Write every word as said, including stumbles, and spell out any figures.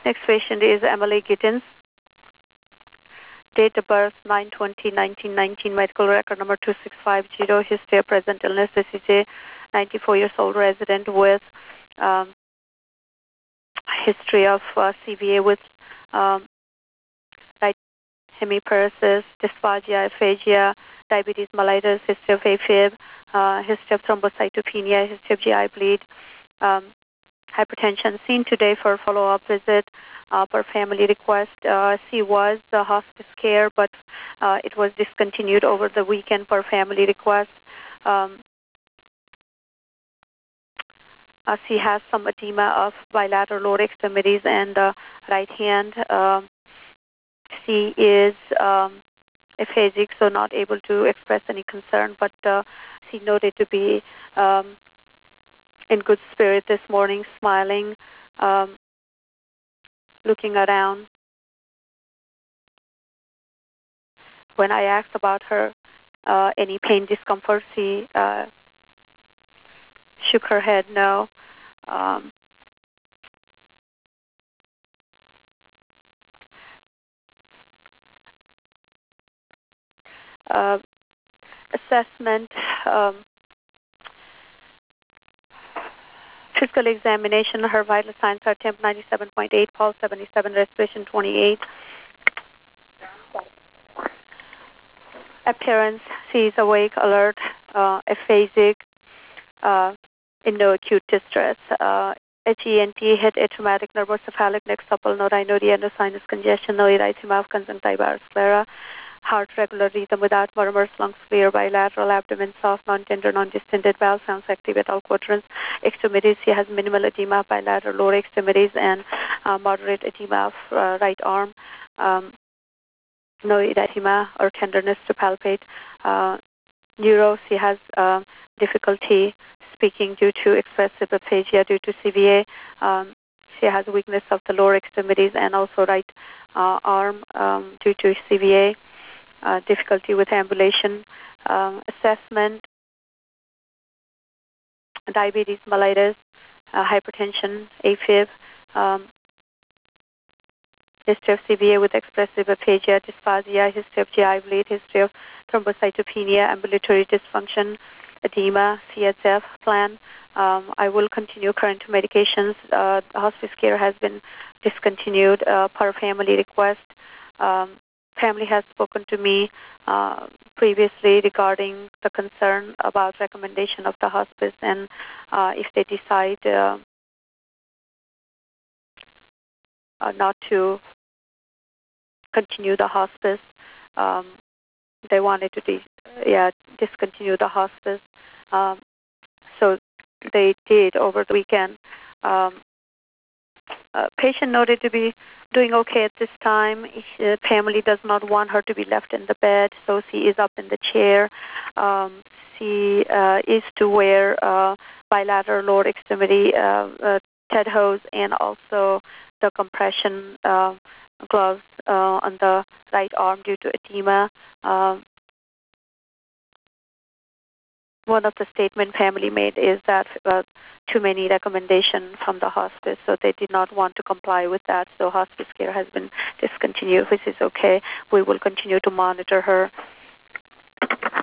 Next patient is Emily Gittins. Date of birth nine twenty nineteen nineteen, medical record number two six five zero, history of present illness. This is a ninety-four years old resident with um, history of uh, C V A with um, right hemiparesis, dysphagia, aphasia, diabetes mellitus, history of AFib, uh, history of thrombocytopenia, history of G I bleed, um, hypertension. Seen today for a follow-up visit uh, per family request. Uh, she was uh, hospice care, but uh, it was discontinued over the weekend per family request. Um, uh, she has some edema of bilateral lower extremities and uh, right hand. Um, she is um, aphasic, so not able to express any concern, but uh, she noted to be um, in good spirit this morning, smiling, um, looking around. When I asked about her uh, any pain, discomfort, she uh, shook her head no. Um, uh, assessment, um, physical examination, her vital signs are temp ninety-seven point eight, pulse seventy-seven, respiration twenty-eight. Appearance, she is awake, alert, uh, aphasic, uh, in no acute distress. Uh, H E N T, head atraumatic nervocephalic neck supple, no rhinorrhea, no sinus congestion, no erythema of conjunctiva sclera, heart regular rhythm without murmurs, lungs clear, bilateral, abdomen soft, non-tender, non-distended, valve sounds active at all quadrants. Extremities, she has minimal edema of bilateral lower extremities and uh, moderate edema of uh, right arm. Um, no erythema or tenderness to palpate. Uh, neuro, she has uh, difficulty speaking due to expressive aphasia due to C V A. Um, she has weakness of the lower extremities and also right uh, arm um, due to C V A. Uh, difficulty with ambulation. Um, assessment, diabetes mellitus, uh, hypertension, AFib, um, history of C V A with expressive aphasia, dysphagia, history of G I bleed, history of thrombocytopenia, ambulatory dysfunction, edema, C S F plan. Um, I will continue current medications. Uh, hospice care has been discontinued uh, per family request. Um, family has spoken to me uh, previously regarding the concern about recommendation of the hospice, and uh, if they decide uh, uh, not to continue the hospice, um, they wanted to de- yeah discontinue the hospice. Um, so they did over the weekend. Um, uh, patient noted to be doing okay at this time. Uh, family does not want her to be left in the bed, so she is up in the chair. Um, she uh, is to wear uh, bilateral lower extremity uh, uh, TED hose and also the compression uh, gloves uh, on the right arm due to edema. Um, one of the statement family made is that uh, too many recommendations from the hospice, so they did not want to comply with that. So hospice care has been discontinued, which is okay. We will continue to monitor her.